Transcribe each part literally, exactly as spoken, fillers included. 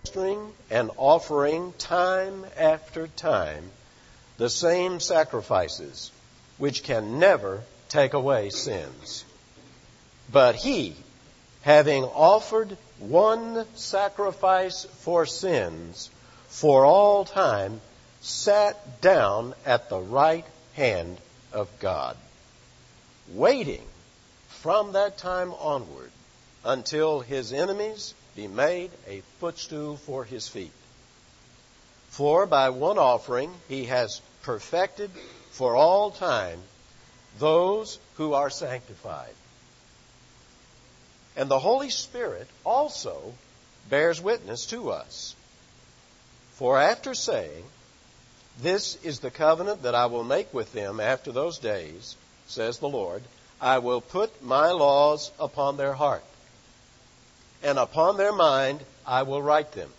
and offering time after time the same sacrifices, which can never take away sins. But he, having offered one sacrifice for sins for all time, sat down at the right hand of God, waiting from that time onward until his enemies be made a footstool for his feet. For by one offering he has perfected for all time those who are sanctified. And the Holy Spirit also bears witness to us. For after saying, "This is the covenant that I will make with them after those days, says the Lord, I will put my laws upon their heart, and upon their mind I will write them."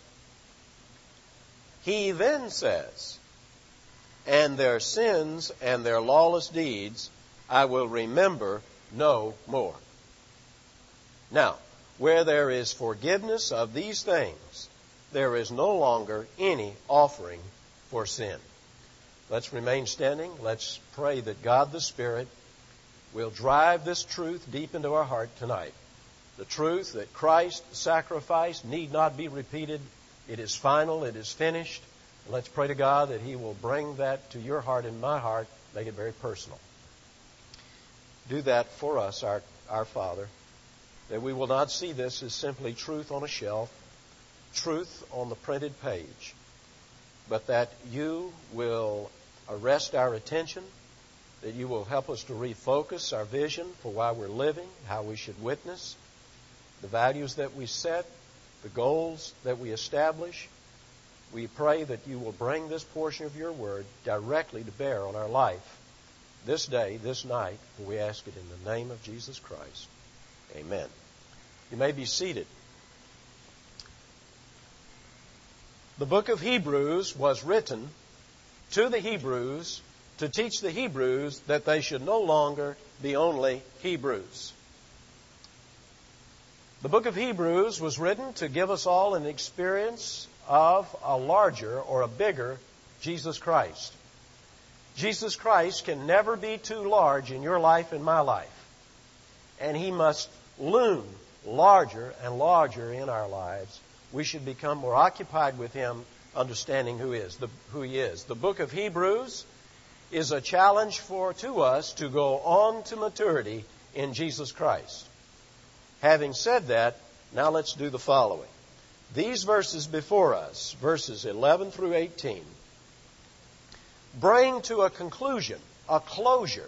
He then says, "And their sins and their lawless deeds I will remember no more." Now, where there is forgiveness of these things, there is no longer any offering for sin. Let's remain standing. Let's pray that God the Spirit will drive this truth deep into our heart tonight. The truth that Christ's sacrifice need not be repeated. It is final. It is finished. And let's pray to God that He will bring that to your heart and my heart, make it very personal. Do that for us, our, our Father, that we will not see this as simply truth on a shelf, truth on the printed page, but that you will arrest our attention, that you will help us to refocus our vision for why we're living, how we should witness, the values that we set, the goals that we establish. We pray that you will bring this portion of your word directly to bear on our life this day, this night, for we ask it in the name of Jesus Christ. Amen. You may be seated. The book of Hebrews was written to the Hebrews to teach the Hebrews that they should no longer be only Hebrews. The book of Hebrews was written to give us all an experience of a larger or a bigger Jesus Christ. Jesus Christ can never be too large in your life and my life. And He must loom larger and larger in our lives. We should become more occupied with Him, understanding who is the, who He is. The book of Hebrews is a challenge for to us to go on to maturity in Jesus Christ. Having said that, now let's do the following. These verses before us, verses eleven through eighteen, bring to a conclusion, a closure,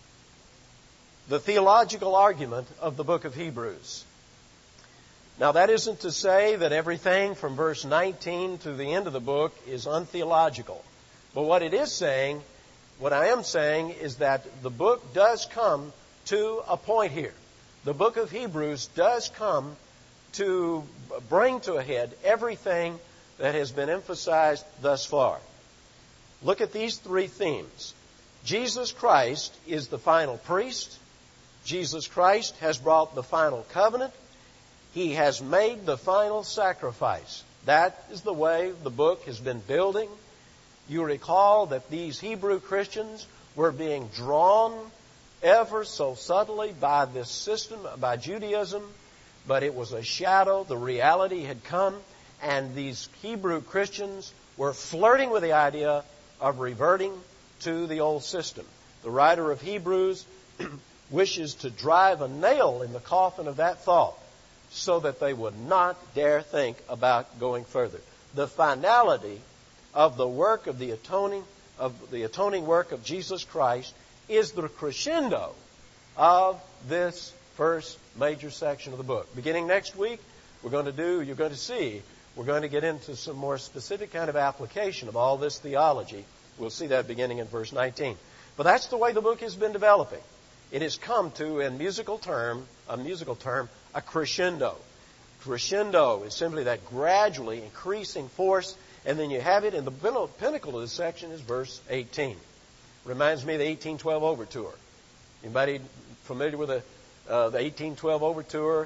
the theological argument of the book of Hebrews. Now, that isn't to say that everything from verse nineteen to the end of the book is untheological. But what it is saying, what I am saying, is that the book does come to a point here. The book of Hebrews does come to bring to a head everything that has been emphasized thus far. Look at these three themes. Jesus Christ is the final priest. Jesus Christ has brought the final covenant. He has made the final sacrifice. That is the way the book has been building. You recall that these Hebrew Christians were being drawn ever so subtly by this system, by Judaism, but it was a shadow. The reality had come, and these Hebrew Christians were flirting with the idea of reverting to the old system. The writer of Hebrews wishes to drive a nail in the coffin of that thought, so that they would not dare think about going further. The finality of the work of the atoning of the atoning work of Jesus Christ is the crescendo of this first major section of the book. Beginning next week, we're going to do, you're going to see, we're going to get into some more specific kind of application of all this theology. We'll see that beginning in verse nineteen. But that's the way the book has been developing. It has come to, in musical term, a musical term, a crescendo. Crescendo is simply that gradually increasing force, and then you have it in the pinnacle of this section is verse eighteen. Reminds me of the eighteen twelve Overture. Anybody familiar with the, uh, the eighteen twelve Overture?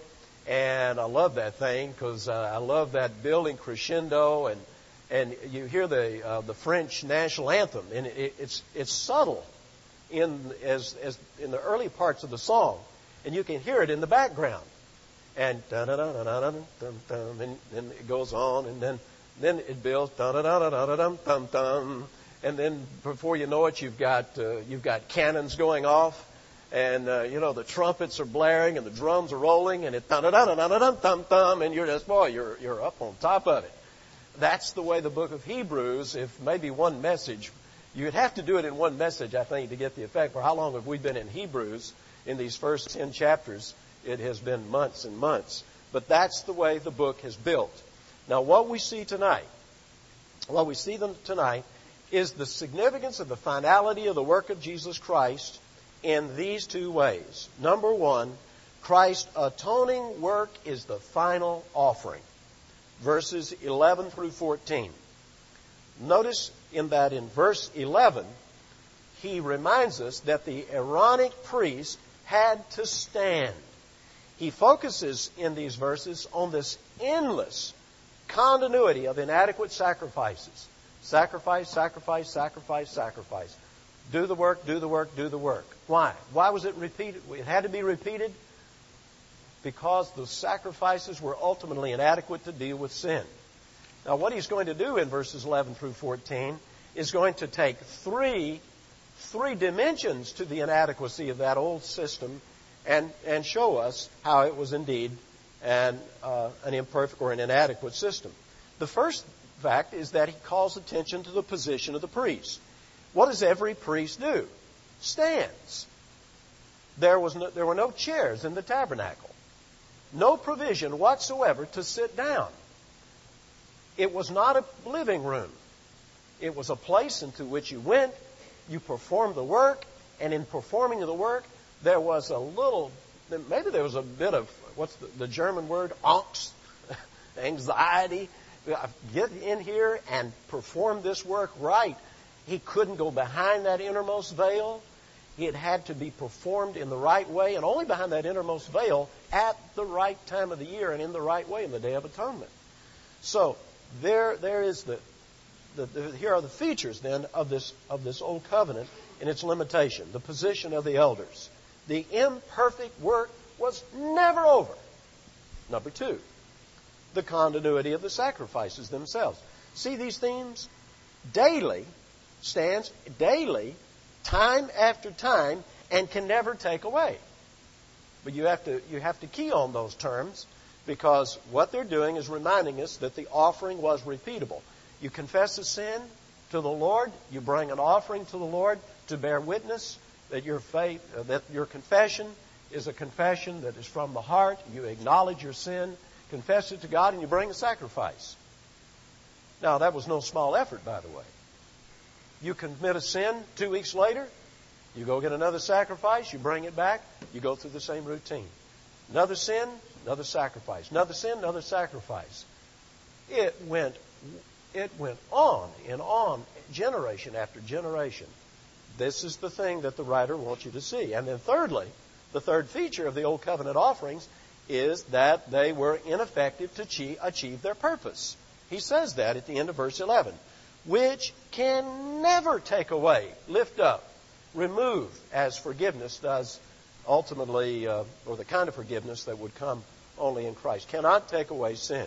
And I love that thing because uh, I love that building crescendo, and and you hear the uh, the French national anthem, and it, it's it's subtle in as as in the early parts of the song, and you can hear it in the background, and dun dun dun dun dun dun, and then it goes on, and then then it builds dun dun dun dun dun dun dun, and then before you know it, you've got uh, you've got cannons going off. And, uh, you know, the trumpets are blaring and the drums are rolling and it dun dun dun dun dun dun dun, and you're just, boy, you're, you're up on top of it. That's the way the book of Hebrews, if maybe one message, you'd have to do it in one message, I think, to get the effect. For how long have we been in Hebrews? In these first ten chapters, it has been months and months. But that's the way the book has built. Now, what we see tonight, what we see them tonight is the significance of the finality of the work of Jesus Christ in these two ways. Number one, Christ's atoning work is the final offering. Verses eleven through fourteen. Notice in that in verse eleven, he reminds us that the Aaronic priest had to stand. He focuses in these verses on this endless continuity of inadequate sacrifices. Sacrifice, sacrifice, sacrifice, sacrifice. Do the work, do the work, do the work. Why? Why was it repeated? It had to be repeated because the sacrifices were ultimately inadequate to deal with sin. Now, what he's going to do in verses eleven through fourteen is going to take three, three dimensions to the inadequacy of that old system and, and show us how it was indeed an, uh, an imperfect or an inadequate system. The first fact is that he calls attention to the position of the priest. What does every priest do? Stands. There was no, there were no chairs in the tabernacle. No provision whatsoever to sit down. It was not a living room. It was a place into which you went, you performed the work, and in performing the work, there was a little, maybe there was a bit of, what's the, the German word? Angst, anxiety. Get in here and perform this work right. He couldn't go behind that innermost veil. It had to be performed in the right way, and only behind that innermost veil at the right time of the year and in the right way in the Day of Atonement. So there, there is the, the, the here are the features then of this of this old covenant and its limitation. The position of the elders. The imperfect work was never over. Number two, the continuity of the sacrifices themselves. See these themes? Daily stands daily, time after time, and can never take away. But you have to you have to key on those terms, because what they're doing is reminding us that the offering was repeatable. You confess a sin to the Lord, you bring an offering to the Lord to bear witness that your faith, uh, that your confession is a confession that is from the heart. You acknowledge your sin, confess it to God, and you bring a sacrifice. Now, that was no small effort, by the way. You commit a sin two weeks later, you go get another sacrifice, you bring it back, you go through the same routine. Another sin, another sacrifice. Another sin, another sacrifice. It went, it went on and on, generation after generation. This is the thing that the writer wants you to see. And then thirdly, the third feature of the Old Covenant offerings is that they were ineffective to achieve their purpose. He says that at the end of verse eleven. Which can never take away, lift up, remove, as forgiveness does ultimately, uh, or the kind of forgiveness that would come only in Christ. Cannot take away sin.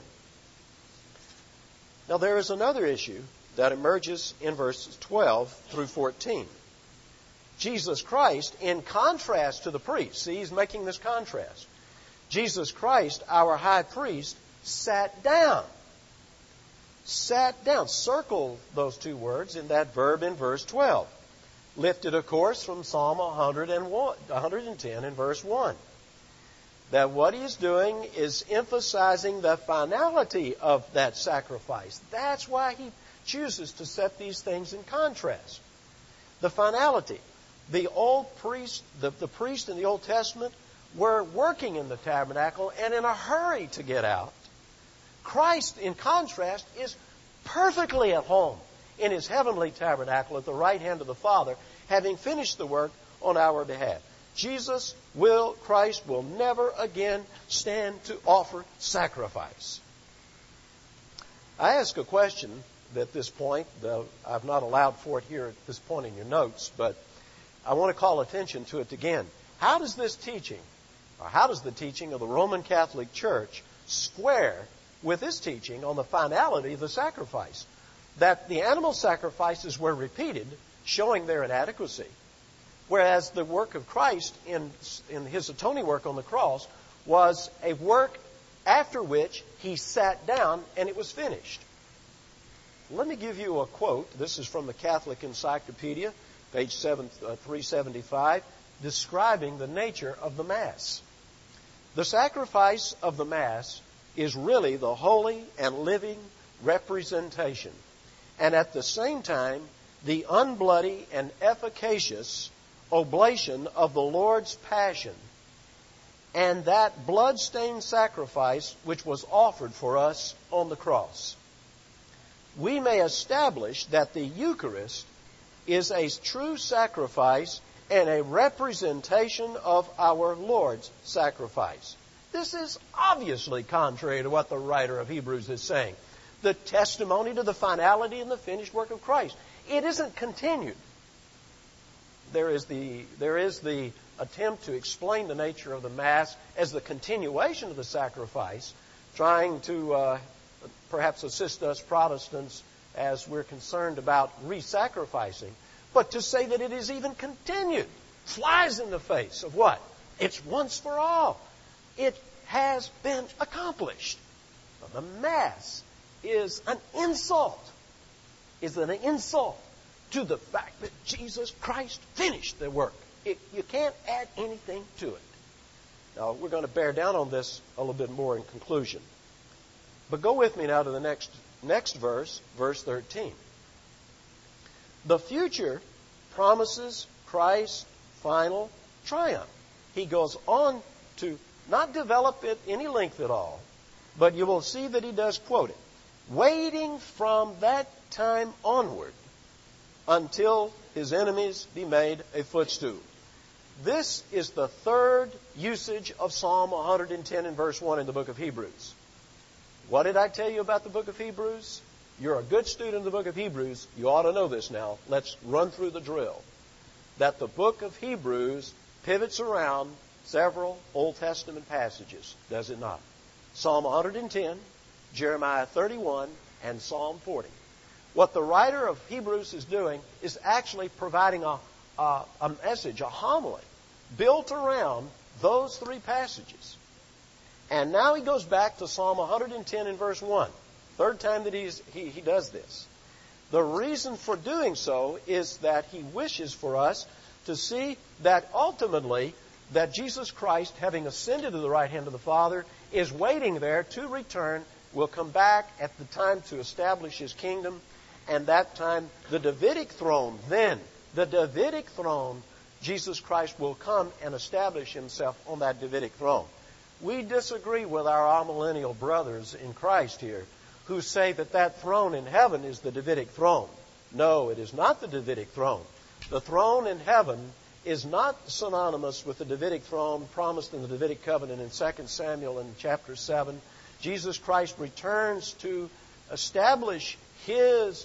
Now there is another issue that emerges in verses twelve through fourteen. Jesus Christ, in contrast to the priest, see, he's making this contrast. Jesus Christ, our high priest, sat down. Sat down. Circle those two words in that verb in verse twelve. Lifted, of course, from Psalm one hundred ten in verse one. That what he's doing is emphasizing the finality of that sacrifice. That's why he chooses to set these things in contrast. The finality. The old priest, the, the priest in the Old Testament were working in the tabernacle and in a hurry to get out. Christ, in contrast, is perfectly at home in his heavenly tabernacle at the right hand of the Father, having finished the work on our behalf. Jesus will, Christ will never again stand to offer sacrifice. I ask a question at this point, though I've not allowed for it here at this point in your notes, but I want to call attention to it again. How does this teaching, or how does the teaching of the Roman Catholic Church square with this teaching on the finality of the sacrifice? That the animal sacrifices were repeated, showing their inadequacy, whereas the work of Christ in, in His atoning work on the cross was a work after which He sat down and it was finished. Let me give you a quote. This is from the Catholic Encyclopedia, page three seventy-five, describing the nature of the Mass. The sacrifice of the Mass is really the holy and living representation, and at the same time, the unbloody and efficacious oblation of the Lord's passion, and that blood-stained sacrifice which was offered for us on the cross. We may establish that the Eucharist is a true sacrifice and a representation of our Lord's sacrifice. This is obviously contrary to what the writer of Hebrews is saying. The testimony to the finality and the finished work of Christ. It isn't continued. There is the, there is the attempt to explain the nature of the Mass as the continuation of the sacrifice, trying to uh, perhaps assist us Protestants as we're concerned about re-sacrificing. But to say that it is even continued flies in the face of what? It's once for all. It has been accomplished. The Mass is an insult, is an insult to the fact that Jesus Christ finished the work. It, you can't add anything to it. Now, we're going to bear down on this a little bit more in conclusion. But go with me now to the next, next verse, verse thirteen. The future promises Christ's final triumph. He goes on to not develop it any length at all, but you will see that he does quote it. Waiting from that time onward until his enemies be made a footstool. This is the third usage of Psalm one hundred ten in verse one in the book of Hebrews. What did I tell you about the book of Hebrews? You're a good student of the book of Hebrews. You ought to know this now. Let's run through the drill. That the book of Hebrews pivots around several Old Testament passages, does it not? Psalm one hundred ten, Jeremiah thirty-one, and Psalm forty. What the writer of Hebrews is doing is actually providing a, a, a message, a homily, built around those three passages. And now he goes back to Psalm one hundred ten in verse one. Third time that he's, he, he does this. The reason for doing so is that he wishes for us to see that ultimately that Jesus Christ, having ascended to the right hand of the Father, is waiting there to return, will come back at the time to establish His kingdom, and that time the Davidic throne, then the Davidic throne, Jesus Christ will come and establish Himself on that Davidic throne. We disagree with our amillennial brothers in Christ here who say that that throne in heaven is the Davidic throne. No, it is not the Davidic throne. The throne in heaven is not synonymous with the Davidic throne promised in the Davidic covenant in Second Samuel in chapter seven. Jesus Christ returns to establish His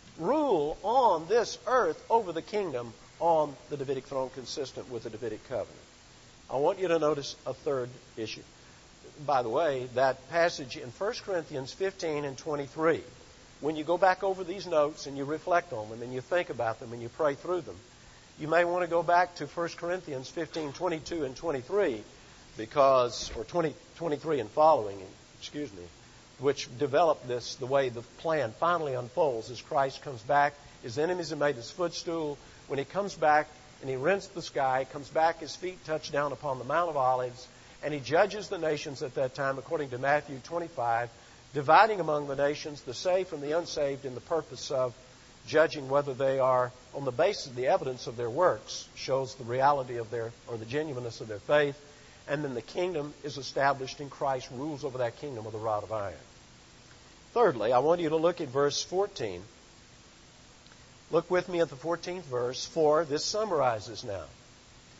rule on this earth over the kingdom on the Davidic throne consistent with the Davidic covenant. I want you to notice a third issue. By the way, that passage in First Corinthians fifteen and twenty-three, when you go back over these notes and you reflect on them and you think about them and you pray through them, you may want to go back to First Corinthians fifteen, twenty-two and twenty-three, because, or twenty, twenty-three and following, excuse me, which develop this the way the plan finally unfolds as Christ comes back. His enemies have made His footstool. When He comes back and He rents the sky, comes back, His feet touch down upon the Mount of Olives, and He judges the nations at that time, according to Matthew twenty-five, dividing among the nations the saved from the unsaved in the purpose of judging whether they are, on the basis of the evidence of their works, shows the reality of their, or the genuineness of their faith. And then the kingdom is established and Christ rules over that kingdom with a rod of iron. Thirdly, I want you to look at verse fourteen. Look with me at the fourteenth verse, for this summarizes now.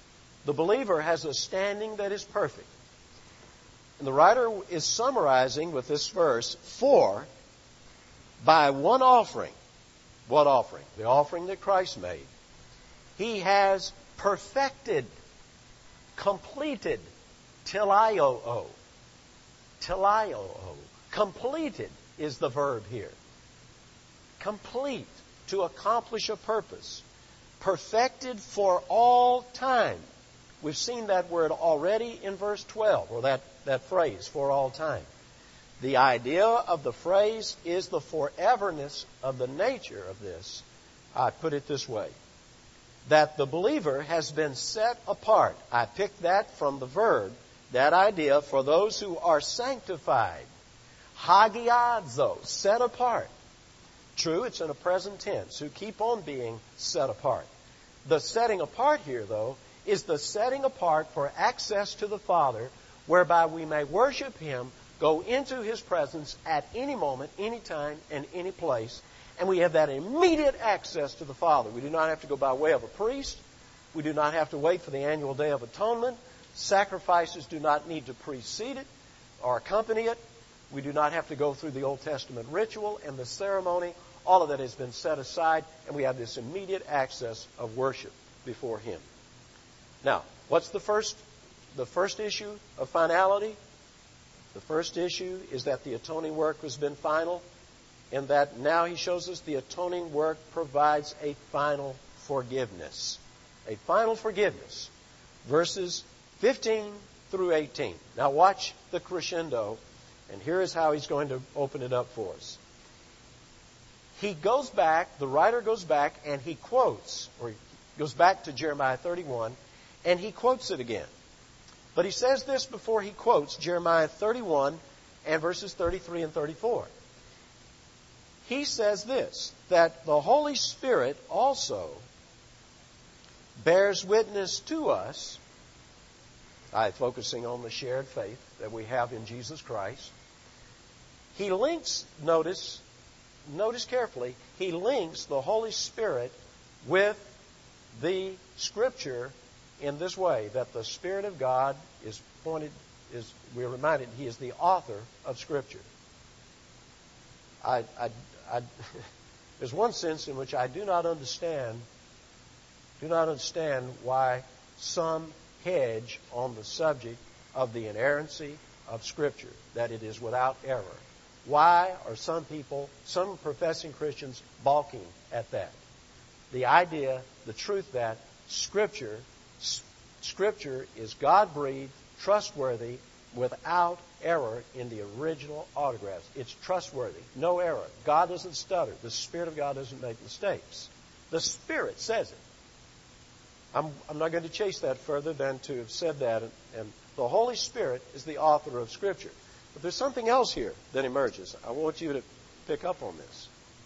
the believer has a standing that is perfect. And the writer is summarizing with this verse, for by one offering, what offering? The offering that Christ made, He has perfected, completed, teleio. Teleio. Completed is the verb here. Complete, to accomplish a purpose. Perfected for all time. We've seen that word already in verse twelve, or that, that phrase, for all time. The idea of the phrase is the foreverness of the nature of this. I put it this way, that the believer has been set apart. I picked that from the verb, that idea, for those who are sanctified. Hagiadzo, set apart. True, it's in a present tense, who keep on being set apart. The setting apart here, though, is the setting apart for access to the Father, whereby we may worship Him, go into His presence at any moment, any time, and any place. And we have that immediate access to the Father. We do not have to go by way of a priest. We do not have to wait for the annual Day of Atonement. Sacrifices do not need to precede it or accompany it. We do not have to go through the Old Testament ritual and the ceremony. All of that has been set aside, and we have this immediate access of worship before Him. Now, what's the first, the first issue of finality? The first issue is that the atoning work has been final, and that now He shows us the atoning work provides a final forgiveness. A final forgiveness. Verses fifteen through eighteen. Now watch the crescendo, and here is how he's going to open it up for us. He goes back, the writer goes back, and he quotes, or he goes back to Jeremiah thirty-one, and he quotes it again. But he says this before he quotes Jeremiah thirty-one and verses thirty-three and thirty-four. He says this, that the Holy Spirit also bears witness to us, I focusing on the shared faith that we have in Jesus Christ. He links, notice, notice carefully, he links the Holy Spirit with the Scripture in this way, that the Spirit of God is pointed, is we're reminded He is the author of Scripture. I, I, I, there's one sense in which I do not understand, do not understand why some hedge on the subject of the inerrancy of Scripture, that it is without error. Why are some people, some professing Christians, balking at that? The idea, the truth that Scripture, Scripture is God-breathed, trustworthy, without error in the original autographs. It's trustworthy, no error. God doesn't stutter. The Spirit of God doesn't make mistakes. The Spirit says it. I'm, I'm not going to chase that further than to have said that. And, and the Holy Spirit is the author of Scripture. But there's something else here that emerges. I want you to pick up on this.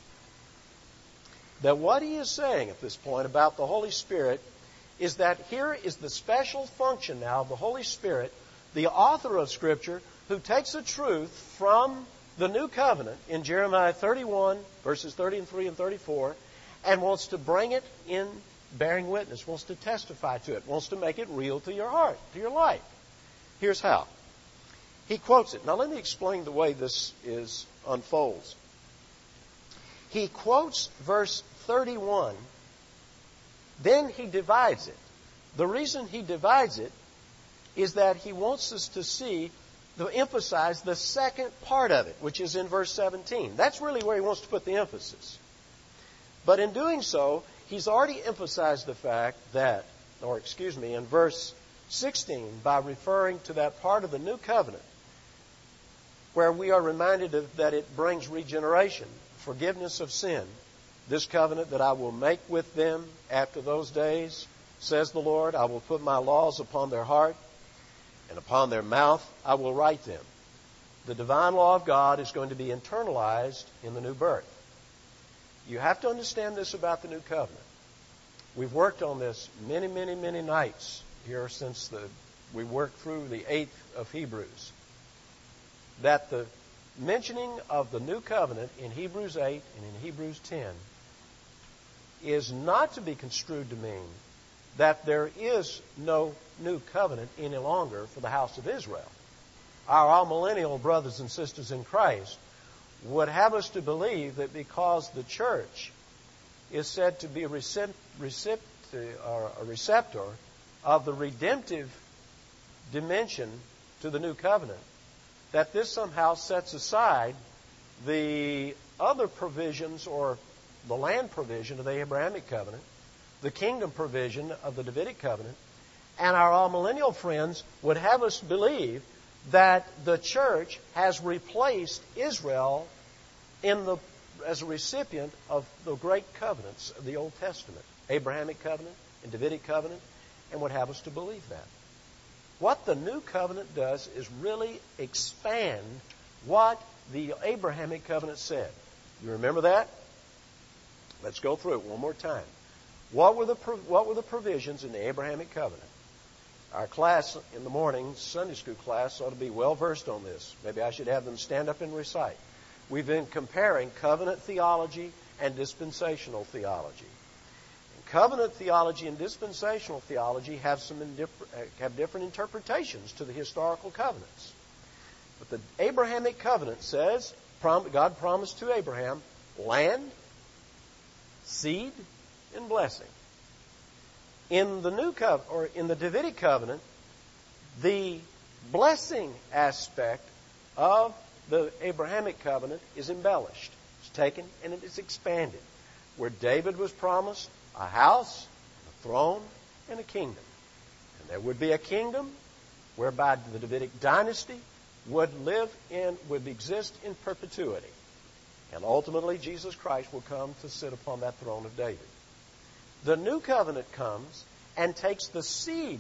That what he is saying at this point about the Holy Spirit is that here is the special function now of the Holy Spirit, the author of Scripture, who takes a truth from the New Covenant in Jeremiah thirty-one, verses thirty-three and thirty-four, and wants to bring it in bearing witness, wants to testify to it, wants to make it real to your heart, to your life. Here's how. He quotes it. Now let me explain the way this is unfolds. He quotes verse thirty-one, then he divides it. The reason he divides it is that he wants us to see, to emphasize the second part of it, which is in verse seventeen. That's really where he wants to put the emphasis. But in doing so, he's already emphasized the fact that, or excuse me, in verse sixteen, by referring to that part of the New Covenant, where we are reminded of, that it brings regeneration, forgiveness of sin. This covenant that I will make with them after those days, says the Lord, I will put my laws upon their heart, and upon their mouth I will write them. The divine law of God is going to be internalized in the new birth. You have to understand this about the new covenant. We've worked on this many, many, many nights here since the we worked through the eighth of Hebrews. That the mentioning of the new covenant in Hebrews eight and in Hebrews ten is not to be construed to mean that there is no new covenant any longer for the house of Israel. Our amillennial brothers and sisters in Christ would have us to believe that because the church is said to be a, recip- recip- or a receptor of the redemptive dimension to the new covenant, that this somehow sets aside the other provisions or the land provision of the Abrahamic covenant, the kingdom provision of the Davidic covenant, and our amillennial friends would have us believe that the church has replaced Israel in the as a recipient of the great covenants of the Old Testament, Abrahamic covenant and Davidic covenant, and would have us to believe that. What the new covenant does is really expand what the Abrahamic covenant said. You remember that? Let's go through it one more time. What were the what were the provisions in the Abrahamic covenant? Our class in the morning, Sunday school class, ought to be well versed on this. Maybe I should have them stand up and recite. We've been comparing covenant theology and dispensational theology. And covenant theology and dispensational theology have some have different interpretations to the historical covenants. But the Abrahamic covenant says God promised to Abraham land, seed, and blessing. In the new covenant, or in the Davidic covenant, the blessing aspect of the Abrahamic covenant is embellished. It's taken and it is expanded. Where David was promised a house, a throne, and a kingdom. And there would be a kingdom whereby the Davidic dynasty would live in, would exist in perpetuity. And ultimately Jesus Christ will come to sit upon that throne of David. The new covenant comes and takes the seed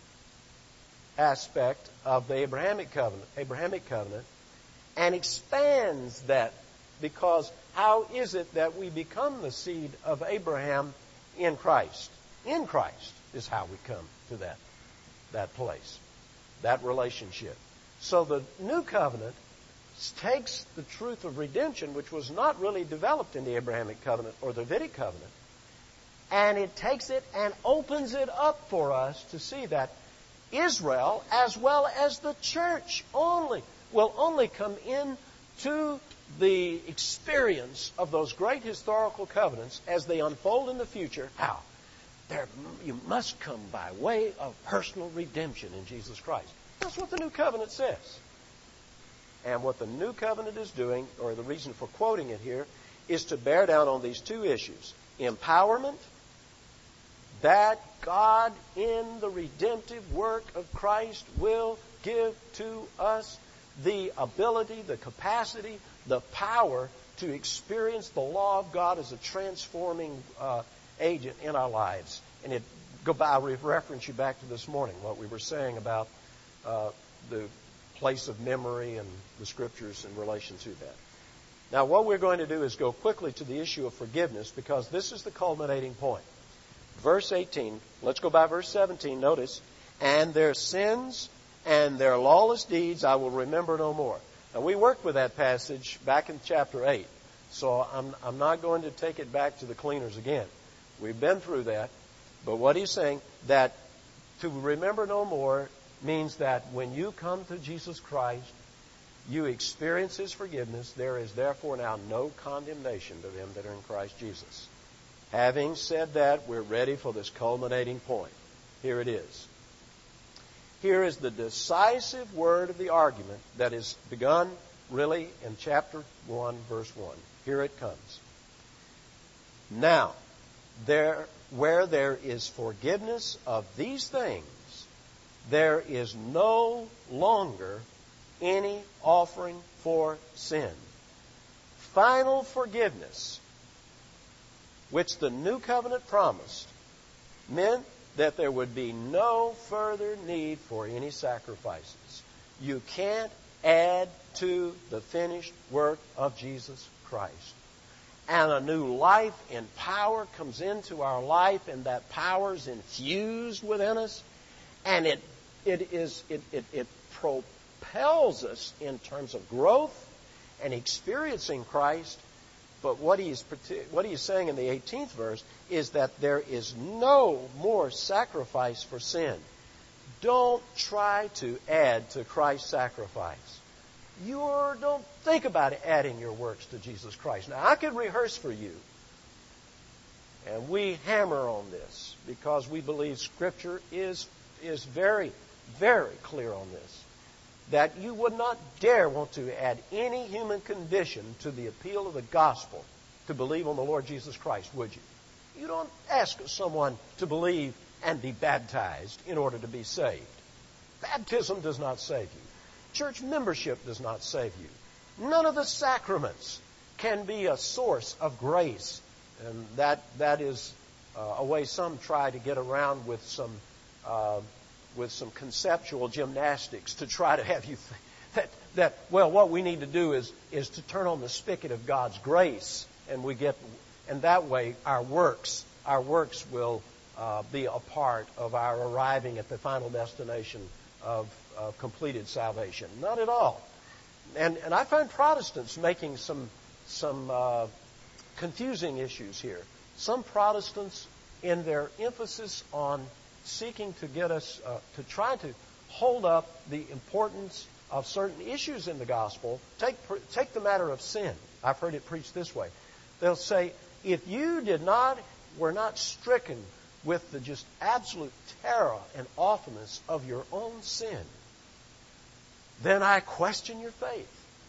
aspect of the Abrahamic covenant, Abrahamic covenant, and expands that, because how is it that we become the seed of Abraham in Christ? In Christ is how we come to that, that place, that relationship. So the new covenant takes the truth of redemption, which was not really developed in the Abrahamic covenant or the Davidic covenant, and it takes it and opens it up for us to see that Israel, as well as the church only, will only come into the experience of those great historical covenants as they unfold in the future. How? There, you must come by way of personal redemption in Jesus Christ. That's what the new covenant says. And what the new covenant is doing, or the reason for quoting it here, is to bear down on these two issues. Empowerment, that God in the redemptive work of Christ will give to us the ability, the capacity, the power to experience the law of God as a transforming uh, agent in our lives. And it go by, I'll reference you back to this morning, what we were saying about uh, the place of memory and the Scriptures in relation to that. Now, what we're going to do is go quickly to the issue of forgiveness, because this is the culminating point. Verse eighteen, let's go by verse seventeen. Notice, and their sins and their lawless deeds I will remember no more. Now, we worked with that passage back in chapter eight, so I'm, I'm not going to take it back to the cleaners again. We've been through that. But what he's saying, that to remember no more means that when you come to Jesus Christ, you experience His forgiveness. There is therefore now no condemnation to them that are in Christ Jesus. Having said that, we're ready for this culminating point. Here it is. Here is the decisive word of the argument that is begun really in chapter one, verse one. Here it comes. Now, there, where there is forgiveness of these things, there is no longer any offering for sin. Final forgiveness, which the new covenant promised, meant that there would be no further need for any sacrifices. You can't add to the finished work of Jesus Christ. And a new life and power comes into our life, and that power is infused within us, and it it is it it, it propels us in terms of growth and experiencing Christ But what he's, what he's saying in the eighteenth verse is that there is no more sacrifice for sin. Don't try to add to Christ's sacrifice. You don't think about adding your works to Jesus Christ. Now, I could rehearse for you, and we hammer on this because we believe Scripture is, is very, very clear on this, that you would not dare want to add any human condition to the appeal of the gospel to believe on the Lord Jesus Christ, would you? You don't ask someone to believe and be baptized in order to be saved. Baptism does not save you. Church membership does not save you. None of the sacraments can be a source of grace. And that that is uh, a way some try to get around with some uh, with some conceptual gymnastics to try to have you think that that well, what we need to do is is to turn on the spigot of God's grace, and we get and that way our works our works will uh, be a part of our arriving at the final destination of uh, completed salvation. Not at all. And and I find Protestants making some some uh, confusing issues here. Some Protestants, in their emphasis on seeking to get us uh, to try to hold up the importance of certain issues in the gospel, take take the matter of sin. I've heard it preached this way. They'll say, if you did not were not stricken with the just absolute terror and awfulness of your own sin, then I question your faith.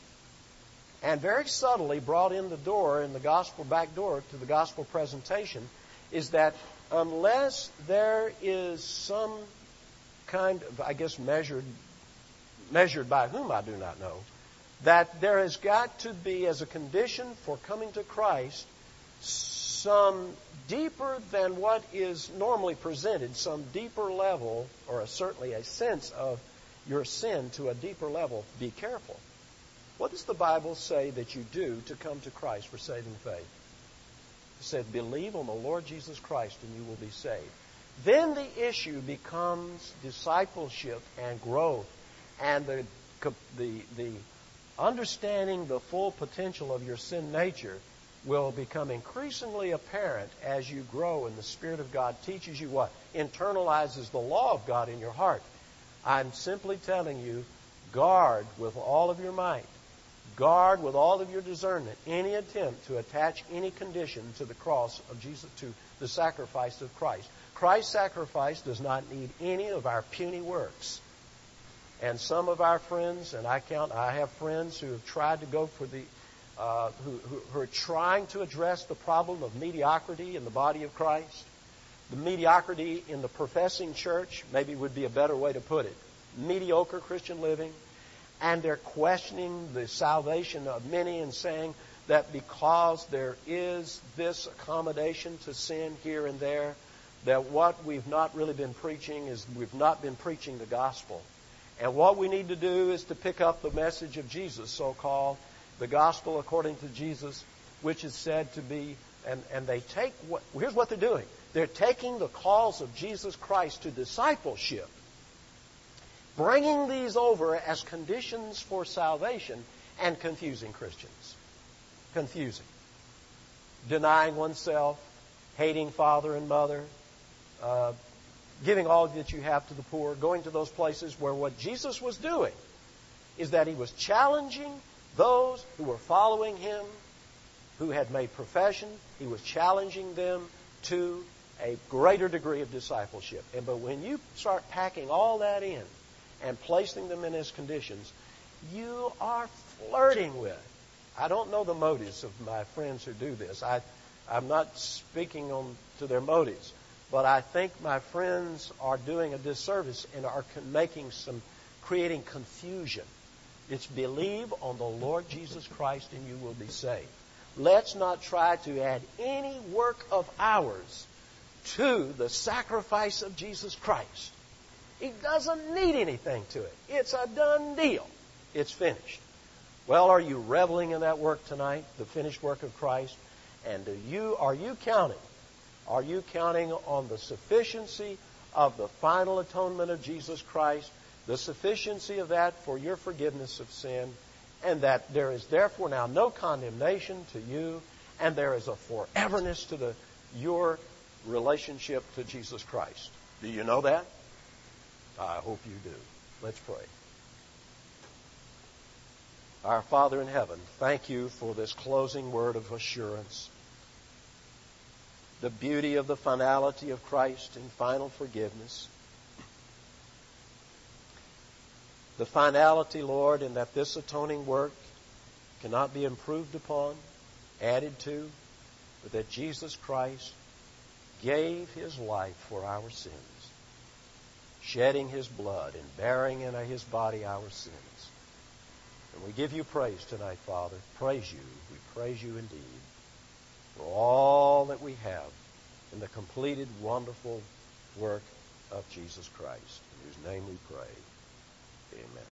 And very subtly brought in the door, in the gospel back door to the gospel presentation, is that unless there is some kind of, I guess, measured, measured by whom I do not know, that there has got to be, as a condition for coming to Christ, some deeper than what is normally presented, some deeper level, or a, certainly a sense of your sin to a deeper level. Be careful. What does the Bible say that you do to come to Christ for saving faith? It said, believe on the Lord Jesus Christ and you will be saved. Then the issue becomes discipleship and growth, and the, the, the understanding the full potential of your sin nature will become increasingly apparent as you grow, and the Spirit of God teaches you what? Internalizes the law of God in your heart. I'm simply telling you, guard with all of your might, guard with all of your discernment any attempt to attach any condition to the cross of Jesus, to the sacrifice of Christ. Christ's sacrifice does not need any of our puny works. And some of our friends, and I count, I have friends who have tried to go for the Uh, who, who, who are trying to address the problem of mediocrity in the body of Christ. The mediocrity in the professing church, maybe would be a better way to put it. Mediocre Christian living. And they're questioning the salvation of many and saying that because there is this accommodation to sin here and there, that what we've not really been preaching is we've not been preaching the gospel. And what we need to do is to pick up the message of Jesus, so-called, the gospel according to Jesus, which is said to be, and, and they take what, here's what they're doing. They're taking the calls of Jesus Christ to discipleship, bringing these over as conditions for salvation, and confusing Christians. Confusing. Denying oneself, hating father and mother, uh, giving all that you have to the poor, going to those places where what Jesus was doing is that he was challenging those who were following him, who had made profession. He was challenging them to a greater degree of discipleship. And but when you start packing all that in and placing them in his conditions, you are flirting with. I don't know the motives of my friends who do this. I, I'm not speaking on to their motives, but I think my friends are doing a disservice and are making some, creating confusion. It's believe on the Lord Jesus Christ and you will be saved. Let's not try to add any work of ours to the sacrifice of Jesus Christ. He doesn't need anything to it. It's a done deal. It's finished. Well, are you reveling in that work tonight, the finished work of Christ? And do you are you counting? Are you counting on the sufficiency of the final atonement of Jesus Christ, the sufficiency of that for your forgiveness of sin, and that there is therefore now no condemnation to you, and there is a foreverness to the, your relationship to Jesus Christ. Do you know that? I hope you do. Let's pray. Our Father in heaven, thank you for this closing word of assurance. The beauty of the finality of Christ in final forgiveness. The finality, Lord, in that this atoning work cannot be improved upon, added to, but that Jesus Christ gave His life for our sins, shedding His blood and bearing in His body our sins. And we give you praise tonight, Father. Praise you. We praise you indeed for all that we have in the completed, wonderful work of Jesus Christ, in whose name we pray. Amen.